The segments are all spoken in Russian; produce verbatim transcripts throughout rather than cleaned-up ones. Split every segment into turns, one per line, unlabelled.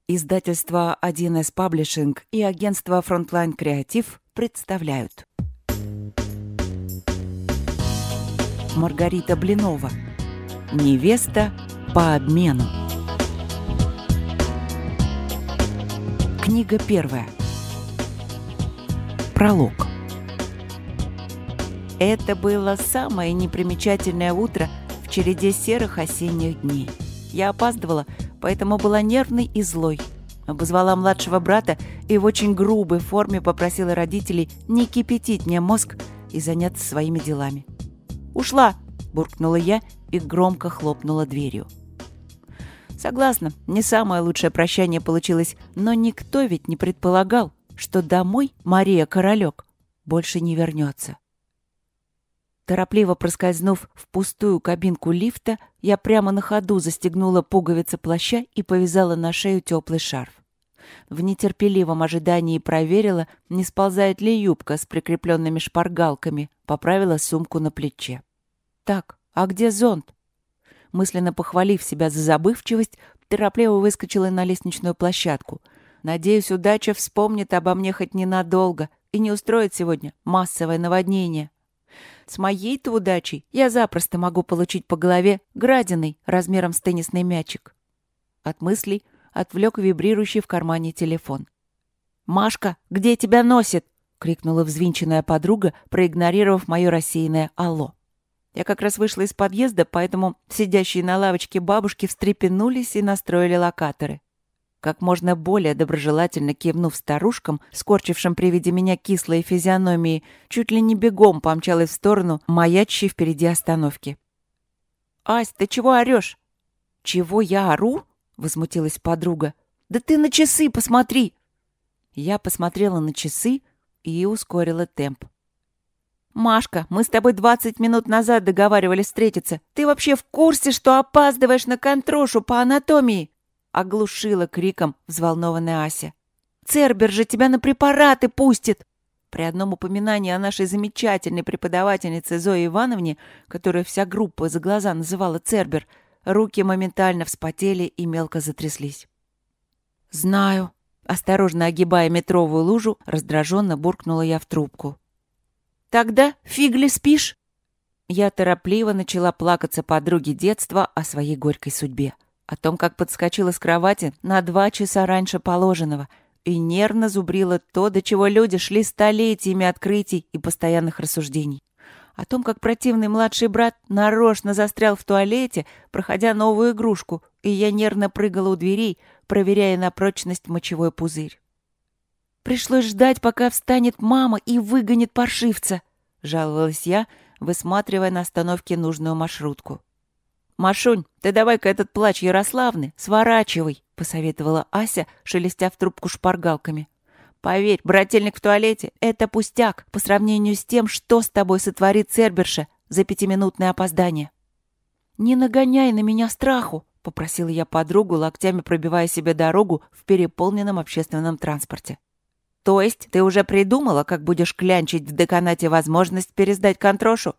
Издательство один эс Паблишинг и агентство Frontline Креатив представляют. Маргарита Блинова. Невеста по обмену. Книга первая. Пролог. Это было самое непримечательное утро в череде серых осенних дней. Я опаздывала, поэтому была нервной и злой. Обозвала младшего брата и в очень грубой форме попросила родителей не кипятить мне мозг и заняться своими делами. «Ушла!» – буркнула я и громко хлопнула дверью. Согласна, не самое лучшее прощание получилось, но никто ведь не предполагал, что домой Мария Королек больше не вернется. Торопливо проскользнув в пустую кабинку лифта, я прямо на ходу застегнула пуговицы плаща и повязала на шею теплый шарф. В нетерпеливом ожидании проверила, не сползает ли юбка с прикрепленными шпаргалками, поправила сумку на плече. «Так, а где зонт?» Мысленно похвалив себя за забывчивость, торопливо выскочила на лестничную площадку. Надеюсь, удача вспомнит обо мне хоть ненадолго и не устроит сегодня массовое наводнение. С моей-то удачей я запросто могу получить по голове градиной размером с теннисный мячик. От мыслей отвлек вибрирующий в кармане телефон. «Машка, где тебя носит?» — крикнула взвинченная подруга, проигнорировав мое рассеянное «алло». Я как раз вышла из подъезда, поэтому сидящие на лавочке бабушки встрепенулись и настроили локаторы. Как можно более доброжелательно кивнув старушкам, скорчившим при виде меня кислые физиономии, чуть ли не бегом помчалась в сторону маячащей впереди остановки. «Ась, ты чего орешь?» «Чего я ору?» — возмутилась подруга. «Да ты на часы посмотри!» Я посмотрела на часы и ускорила темп. «Машка, мы с тобой двадцать минут назад договаривались встретиться. Ты вообще в курсе, что опаздываешь на контрошу по анатомии?» Оглушила криком взволнованная Ася. «Цербер же тебя на препараты пустит!» При одном упоминании о нашей замечательной преподавательнице Зое Ивановне, которую вся группа за глаза называла Цербер, руки моментально вспотели и мелко затряслись. «Знаю», — осторожно огибая метровую лужу, раздраженно буркнула я в трубку. «Тогда фиг ли спишь?» Я торопливо начала плакаться подруге детства о своей горькой судьбе. О том, как подскочила с кровати на два часа раньше положенного и нервно зубрила то, до чего люди шли столетиями открытий и постоянных рассуждений. О том, как противный младший брат нарочно застрял в туалете, проходя новую игрушку, и я нервно прыгала у дверей, проверяя на прочность мочевой пузырь. «Пришлось ждать, пока встанет мама и выгонит паршивца», — жаловалась я, высматривая на остановке нужную маршрутку. «Машунь, ты давай-ка этот плач Ярославны сворачивай», — посоветовала Ася, шелестя в трубку шпаргалками. «Поверь, брательник в туалете — это пустяк по сравнению с тем, что с тобой сотворит Церберша за пятиминутное опоздание». «Не нагоняй на меня страху», — попросила я подругу, локтями пробивая себе дорогу в переполненном общественном транспорте. «То есть ты уже придумала, как будешь клянчить в деканате возможность пересдать контрошу?»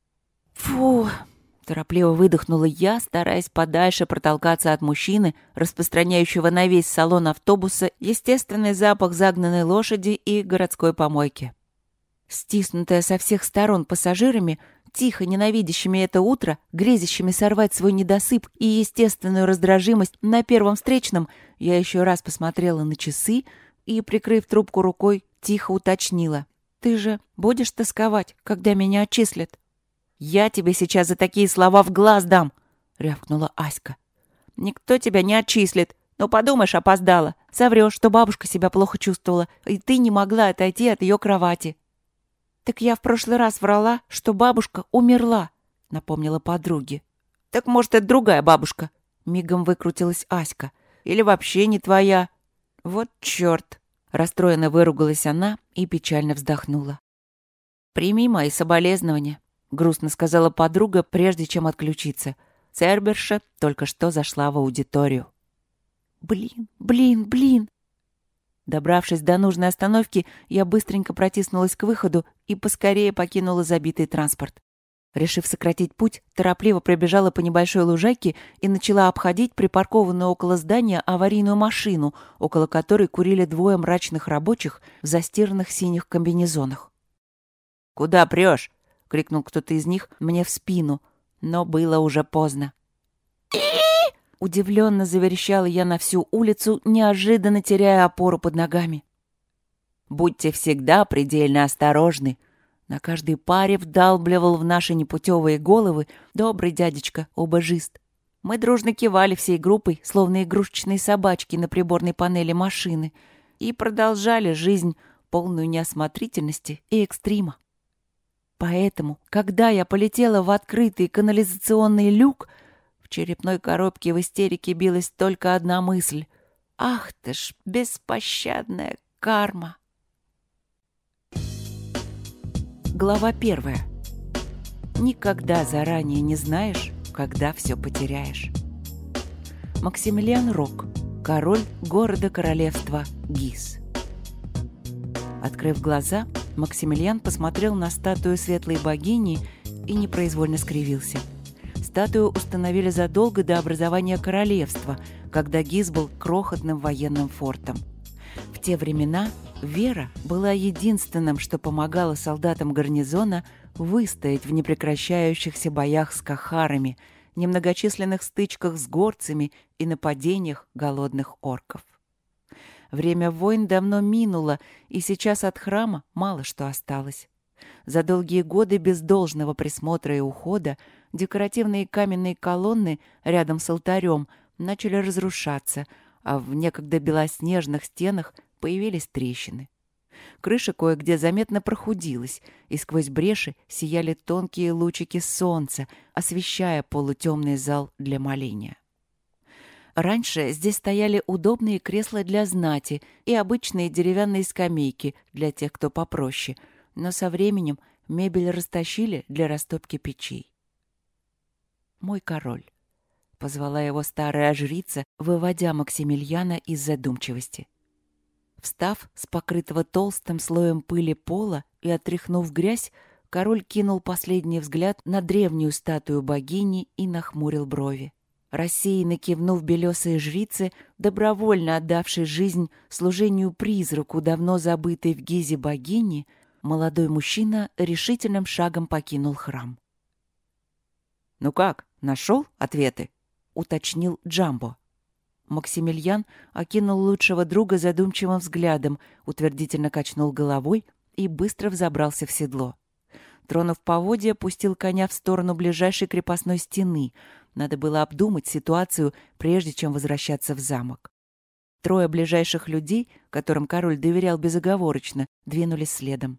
«Фу!» Торопливо выдохнула я, стараясь подальше протолкаться от мужчины, распространяющего на весь салон автобуса естественный запах загнанной лошади и городской помойки. Стиснутая со всех сторон пассажирами, тихо ненавидящими это утро, грезящими сорвать свой недосып и естественную раздражимость на первом встречном, я еще раз посмотрела на часы и, прикрыв трубку рукой, тихо уточнила. «Ты же будешь тосковать, когда меня отчислят?» «Я тебе сейчас за такие слова в глаз дам!» — рявкнула Аська. «Никто тебя не отчислит. Ну, подумаешь, опоздала. Соврешь, что бабушка себя плохо чувствовала, и ты не могла отойти от ее кровати». «Так я в прошлый раз врала, что бабушка умерла», — напомнила подруге. «Так, может, это другая бабушка?» — мигом выкрутилась Аська. «Или вообще не твоя?» «Вот черт!» — расстроенно выругалась она и печально вздохнула. «Прими мои соболезнования», — грустно сказала подруга, прежде чем отключиться. Церберша только что зашла в аудиторию. «Блин, блин, блин!» Добравшись до нужной остановки, я быстренько протиснулась к выходу и поскорее покинула забитый транспорт. Решив сократить путь, торопливо пробежала по небольшой лужайке и начала обходить припаркованную около здания аварийную машину, около которой курили двое мрачных рабочих в застиранных синих комбинезонах. «Куда прешь?» — крикнул кто-то из них мне в спину, но было уже поздно. Удивленно заверещала я на всю улицу, неожиданно теряя опору под ногами. «Будьте всегда предельно осторожны», — на каждой паре вдалбливал в наши непутевые головы добрый дядечка-обажист. Мы дружно кивали всей группой, словно игрушечные собачки на приборной панели машины, и продолжали жизнь, полную неосмотрительности и экстрима. Поэтому, когда я полетела в открытый канализационный люк, в черепной коробке в истерике билась только одна мысль. «Ах ты ж, беспощадная карма!» Глава первая. Никогда заранее не знаешь, когда все потеряешь. Максимилиан Рок, король города-королевства Гис. Открыв глаза, Максимилиан посмотрел на статую светлой богини и непроизвольно скривился. Статую установили задолго до образования королевства, когда Гис был крохотным военным фортом. В те времена вера была единственным, что помогало солдатам гарнизона выстоять в непрекращающихся боях с кахарами, немногочисленных стычках с горцами и нападениях голодных орков. Время войн давно минуло, и сейчас от храма мало что осталось. За долгие годы без должного присмотра и ухода декоративные каменные колонны рядом с алтарем начали разрушаться, а в некогда белоснежных стенах появились трещины. Крыша кое-где заметно прохудилась, и сквозь бреши сияли тонкие лучики солнца, освещая полутемный зал для моления. Раньше здесь стояли удобные кресла для знати и обычные деревянные скамейки для тех, кто попроще, но со временем мебель растащили для растопки печей. «Мой король», — позвала его старая жрица, выводя Максимилиана из задумчивости. Встав с покрытого толстым слоем пыли пола и отряхнув грязь, король кинул последний взгляд на древнюю статую богини и нахмурил брови. Рассеянно кивнув белесой жрице, добровольно отдавшей жизнь служению призраку давно забытой в Гизе богини, молодой мужчина решительным шагом покинул храм. «Ну как, нашел ответы?» — уточнил Джамбо. Максимилиан окинул лучшего друга задумчивым взглядом, утвердительно качнул головой и быстро взобрался в седло. Тронув поводья, пустил коня в сторону ближайшей крепостной стены. Надо было обдумать ситуацию, прежде чем возвращаться в замок. Трое ближайших людей, которым король доверял безоговорочно, двинулись следом.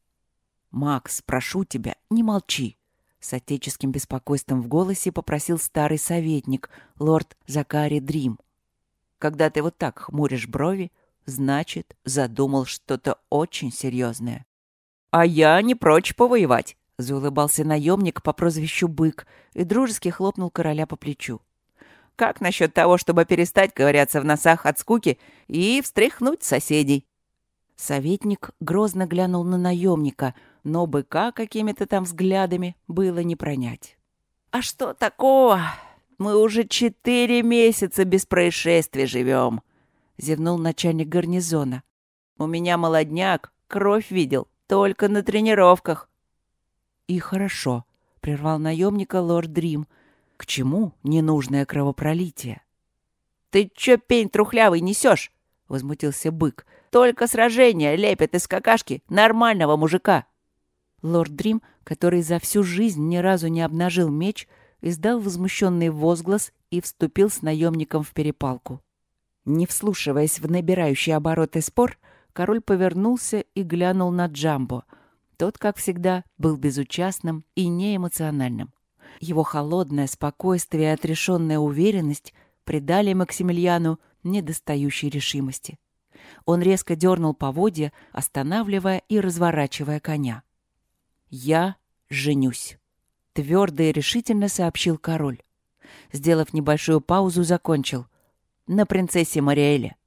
«Макс, прошу тебя, не молчи!» С отеческим беспокойством в голосе попросил старый советник, лорд Закари Дрим. «Когда ты вот так хмуришь брови, значит, задумал что-то очень серьезное». «А я не прочь повоевать», — заулыбался наемник по прозвищу Бык и дружески хлопнул короля по плечу. «Как насчет того, чтобы перестать ковыряться в носах от скуки и встряхнуть соседей?» Советник грозно глянул на наемника, но Быка какими-то там взглядами было не пронять. «А что такого? Мы уже четыре месяца без происшествий живем», — зевнул начальник гарнизона. «У меня молодняк, кровь видел, только на тренировках». «И хорошо», — прервал наемника лорд Дрим. «К чему ненужное кровопролитие?» «Ты чё, пень трухлявый, несешь?» — возмутился Бык. «Только сражения лепят из какашки нормального мужика». Лорд Дрим, который за всю жизнь ни разу не обнажил меч, издал возмущенный возглас и вступил с наемником в перепалку. Не вслушиваясь в набирающий обороты спор, король повернулся и глянул на Джамбо. Тот, как всегда, был безучастным и неэмоциональным. Его холодное спокойствие и отрешенная уверенность придали Максимилиану недостающей решимости. Он резко дернул поводья, останавливая и разворачивая коня. «Я женюсь», — твердо и решительно сообщил король. Сделав небольшую паузу, закончил. «На принцессе Мариэле».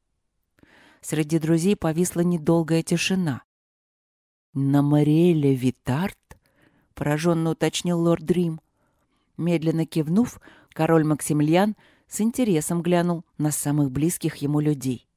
Среди друзей повисла недолгая тишина. «На Мариэле Витарт?» — пораженно уточнил лорд Дрим. Медленно кивнув, король Максимилиан с интересом глянул на самых близких ему людей.